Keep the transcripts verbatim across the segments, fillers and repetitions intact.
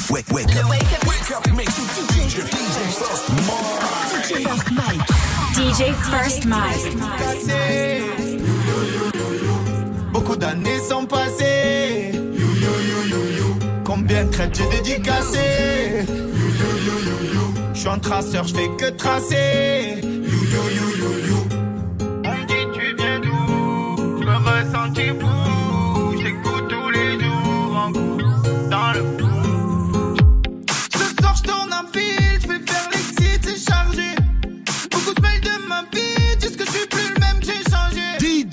wake, wake up, wake up, wake up, mix with D J, D J First Mike, D J First Mike. Beaucoup d'années sont passées. Combien de crêtes j'ai dédicacé. Je suis un traceur, je fais que tracer. On me dit tu viens d'où? Je me ressentis fou. J'écoute tous les jours en cours dans le fou. Ce soir je tourne un fil, je vais faire l'exit, c'est chargé. Beaucoup de mails de ma vie disent que je suis plus le même, j'ai changé. D J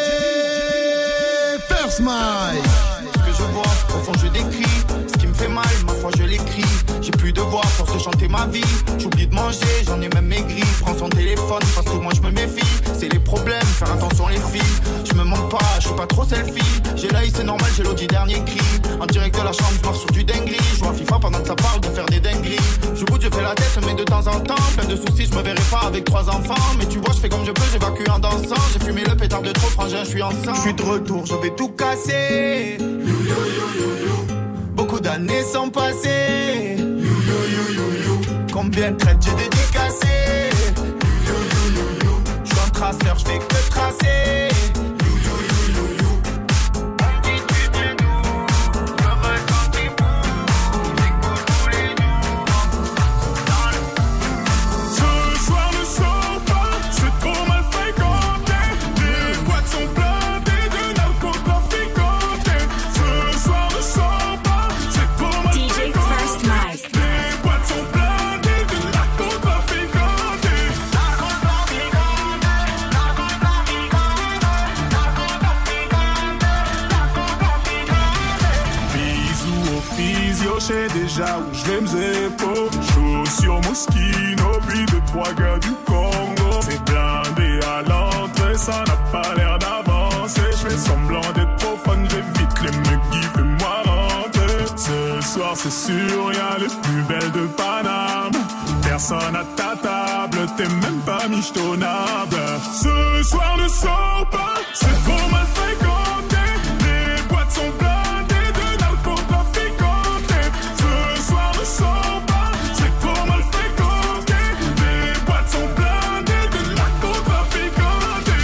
First Mike. Ce que je vois, au fond je décris. Ce qui me fait mal, ma foi je l'écris. J'ai plus de voix, force de chanter ma vie. J'oublie de manger, j'en ai même maigri. Prends son téléphone parce que moi je me méfie. C'est les problèmes, faire attention les filles. Je me montre pas, je suis pas trop selfie. J'ai l'œil, c'est normal, j'ai l'audit dernier cri. En direct de la chambre, je pars sur du dinguerie. Je joue à FIFA pendant que ça parle de faire des dingueries. Je bouge, je fais la tête, mais de temps en temps. Plein de soucis, je me verrai pas avec trois enfants. Mais tu vois, je fais comme je peux, j'évacue en dansant. J'ai fumé le pétard de trop, frangin, je suis enceinte. Je suis de retour, je vais tout casser. Beaucoup d'années sont passées. Combien de traites j'ai dédicacé. Je suis un traceur, je fais que tracer. sais déjà où je vais me zépo. Chaussures Moschino, puis deux, trois gars du Congo. C'est blindé à l'entrée, ça n'a pas l'air d'avancer. Je fais semblant d'être trop fun, je vais vite les mecs qui fais-moi rentrer. Ce soir c'est sûr, y'a les plus belles de Paname. Personne à ta table, t'es même pas michetonnable. Ce soir ne sors pas, c'est trop mal fréquenté. Les boîtes sont blindées de narcotrafiquantés. Ce soir ne sors pas, c'est trop mal fréquenté. Les boîtes sont blindées de narcotrafiquantés.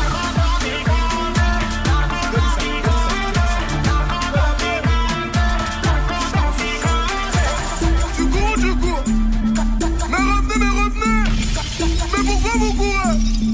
Tu cours, tu cours. Mais revenez, mais revenez. Mais pourquoi vous courez?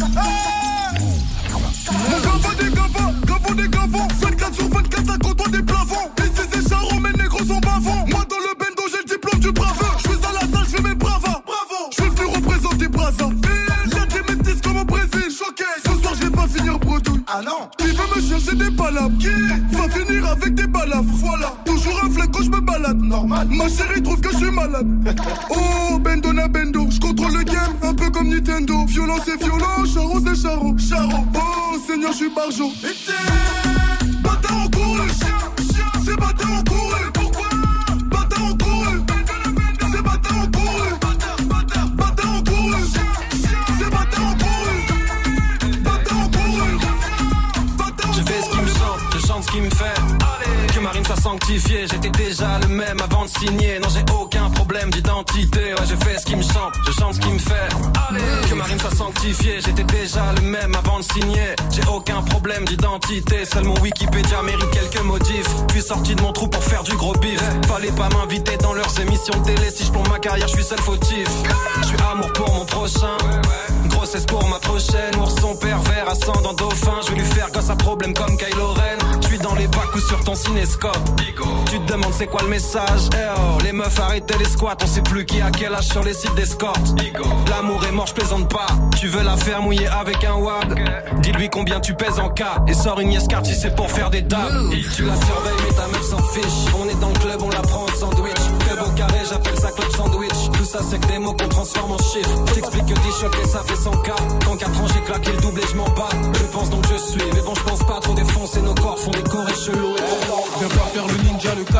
Mon gaffa des gaffas, gaffons des gaffons. vingt-quatre sur vingt-quatre, ça côtoie des plafonds. Ici c'est charron, mes négros sont bavons. Moi dans le bendo, j'ai le diplôme du braveur. Je fais à la salle, je fais mes bravas. Bravo, je suis venu représenter Brazza. Y'a des métis comme au Brésil. Choqué, ce soir je vais pas finir bredouille. Ah non, qui veut me chercher des palabres? Qui va finir avec des balafres? Voilà, toujours un flingue quand je me balade. Normal, ma chérie trouve que je suis malade. Oh, bendo na bendo, je contrôle le game, un peu comme Nintendo. Violent c'est violent, charron c'est charron. Charron, oh Seigneur, je suis barjo. Bâtard en cours, le chien, c'est bâtard en cours. Pourquoi? Bâtard en cours, c'est bâtard en cours. Bâtard, bâtard, bâtard en cours, c'est bâtard en cours. Bâtard en cours, bâtard en cours. Je fais ce qui me chante, je chante ce qui me fait. Que Marine soit sanctifiée, j'étais déjà le même avant de signer. Non, j'ai aucun problème d'identité. Ouais, je fais ce qui me chante, je chante ce qui me fait. Que Marine soit sanctifiée, j'étais déjà le même avant de signer. J'ai aucun problème d'identité. Seul mon Wikipédia mérite quelques modifs. Puis sorti de mon trou pour faire du gros bif. Fallait pas m'inviter dans leurs émissions de télé. Si je plombe ma carrière, je suis seul fautif. Je suis amour pour mon prochain. Grossesse pour ma prochaine. Ourson pervers, ascendant dauphin. Je vais lui faire gosse à problème comme Kylo Ren. Je suis dans les bacs ou sur ton cinéscope. Tu te demandes c'est quoi le message? Eh oh, les meufs arrêtez les squats. On sait plus qui a quel âge sur les sites d'escorte. L'amour est mort, je plaisante pas. Tu veux la faire mouiller avec un wad? Dis-lui combien tu pèses en cas. Et sors une escarte si c'est pour faire des dames. Tu la surveilles mais ta meuf s'en fiche. On est dans le club, on la prend en sandwich. Club au carré, j'appelle ça club sandwich. Tout ça c'est que des mots qu'on transforme en chiffres. J'explique que t'es choqué, ça fait cent K. Dans quatre ans j'ai claqué le double et je m'en bats. Je pense donc je suis, mais bon je pense pas trop défoncer. Nos corps font des corps et chelous et pourtant viens pas faire le ninja, le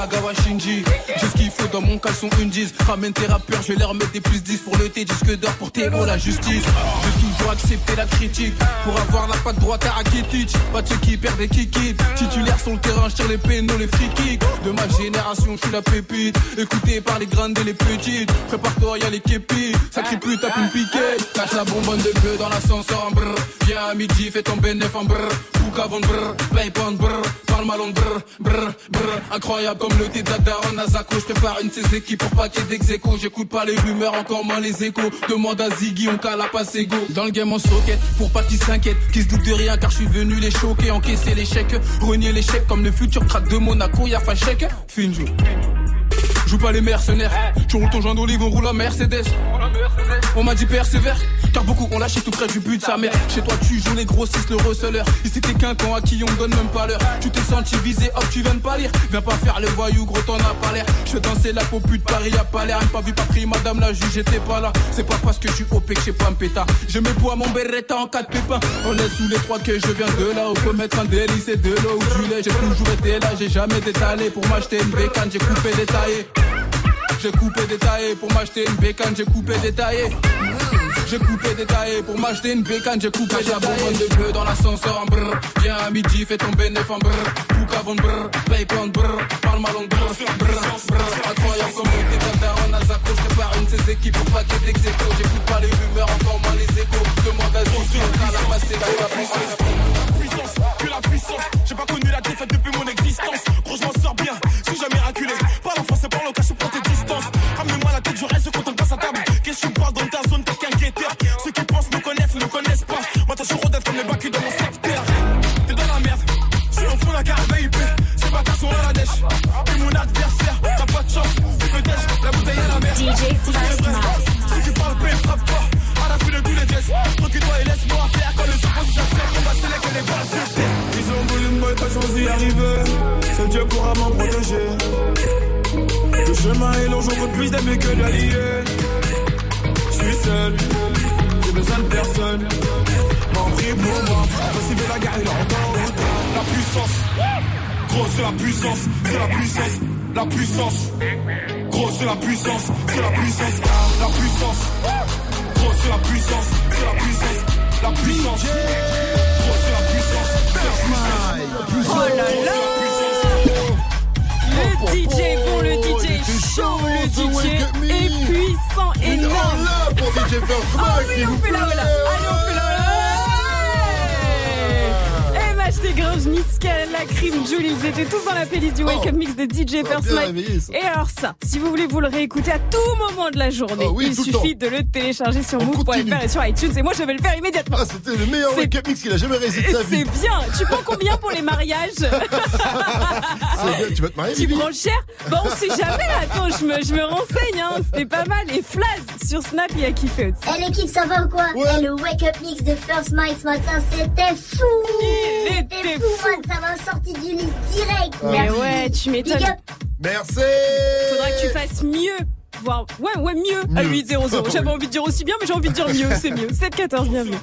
Kagawa Shinji. J'ai ce qu'il faut dans mon caleçon undies. Ramène tes rappeurs, je vais leur mettre des plus dix pour le T disque d'or pour Théo la justice. J'ai toujours accepté la critique pour avoir la patte droite à Rakitic. Pas de ceux qui perdent des kikis. Titulaire sur le terrain, je tire les pénaux, les free kicks. De ma génération, je suis la pépite. Écouté par les grandes et les petites. Prépare-toi, y'a les képis. Sacré pute, tape une piquette. Cache la bonbonne de bœuf dans l'ascenseur en brr. Viens à midi, fais ton bénéf en brr. Book avant brr, paye pas en brr. Parle mal en brr, brr, brr. Incroyable comme le thé d'Adaron à Zako. Je prépare une de ces équipes pour pas qu'il y ait d'ex-écho. J'écoute pas les rumeurs, encore moins les échos. Demande à Ziggy, on cala pas ses go. Dans le game on socket, pour pas qu'ils s'inquiètent. Qu'ils se doutent de rien car je suis venu les choquer. Encaisser l'échec, renier l'échec comme le futur crack de Monaco. Y'a pas chèque, fin jour. Joue pas les mercenaires. Tu roules ton joint d'olive, on roule en Mercedes. On m'a dit persévère, car beaucoup ont lâché tout près du but de sa mère. Chez toi tu joues les grossistes, le receleur. Ici t'es qu'un con à qui on donne même pas l'heure. Tu t'es senti visé, hop tu viens de pas lire. Viens pas faire le voyou, gros t'en as pas l'air. Je fais danser la peau pute, Paris y'a pas l'air. Même pas vu, pas pris, madame la juge, j'étais pas là. C'est pas parce que je suis O P que j'ai pas un pétard. Je me bois mon beretta en quatre pépins. On est sous les trois que je viens de là. On peut mettre un délice et de l'eau ou du lait. J'ai toujours été là, j'ai jamais détalé. Pour m'acheter une bécane, j'ai coupé détaillé. J'ai coupé détaillé pour m'acheter une bécane, j'ai coupé détaillé. J'ai coupé détaillé pour m'acheter une bécane, j'ai coupé la bonbonne de bleu dans l'ascenseur en brr. Viens à midi, fais ton bénéf en brr. Book avant brr, paye pas en brr. Parle mal en brr, brr, brr. Incroyable comme le thé d'Adaron à Zako. Je prépare une de ces équipes pour pas qu'il y ait d'ex-écho. J'écoute pas les rumeurs, encore moins les échos. Demande à Ziggy, on a la passé la puissance, que la puissance. J'ai pas connu la défaite depuis mon existence. Gros, je m'en sors bien, suis jamais raculé. Parle en français, parle au cash, prends tes distances. Ramenez-moi la tête, je reste quand on passe à table. Qu'est-ce que tu me parles dans ta zone, t'es qu'un guetteur. Ceux qui pensent me connaissent, ne connaissent pas. Moi, t'as sur rodette comme les bacs dans mon secteur. T'es dans la merde, je suis au fond de la carte V I P. C'est pas sont à la dèche. T'es mon adversaire, t'as pas de chance. Tu peux tèche, la bouteille à la mer. D J Fastmike. Si tu parles paix, frappe pas. À la fin de tous les gestes. Tranquille-toi et laisse-moi faire. Quand le suppose j'accepte, on va sceller les balles sur terre. Ils ont voulu me mettre sans y arriver. Seul Dieu pourra m'en protéger. Le chemin est long, j'en veux plus d'amis que d'alliés. Je suis seul, j'ai besoin de personne. M'en prie pour moi, faut suivre la guerre et l'entendre. La puissance, gros c'est la puissance, c'est la puissance, la puissance. Gros c'est la puissance, c'est la puissance, la puissance. Gros c'est la puissance, c'est la puissance, la puissance. Gros c'est la puissance, c'est la puissance. Oh là là. Le D J, bon le D J chaud, le D J est puissant, énorme. Là pour D J First Mike, ah oui, on fait là, voilà. Allez, on fait là, voilà. M H D Grange, Niska, la crime, Julie, ils étaient tous dans la playlist du Wake Up Mix de D J First Mike. Et alors ça, si vous voulez vous le réécouter à tout moment de la journée, oh oui, il suffit de le télécharger sur move point f r et sur iTunes. Et moi, je vais le faire immédiatement. Ah, c'était le meilleur Wake Up Mix qu'il a jamais réalisé de sa vie. C'est bien. Tu prends combien pour les mariages? C'est bien. Tu vas te marier? Tu prends cher? Bah, on sait jamais. Attends, je me, je me renseigne. Hein. C'était pas mal. Et Flaz sur Snap, il a kiffé aussi. Eh, l'équipe, ça va ou quoi? Ouais. Et le Wake Up Mix de First Mike ce matin, c'était fou. Il était fou, fou. man. Ça m'a sorti du lit direct. Mais Merci. ouais, tu m'étonnes. Big up. Merci. Faudra que tu fasses mieux. Voire, ouais, ouais, mieux. mieux. À huit zéro zéro. J'avais envie de dire aussi bien, mais j'ai envie de dire mieux. C'est mieux. sept quatorze, bienvenue.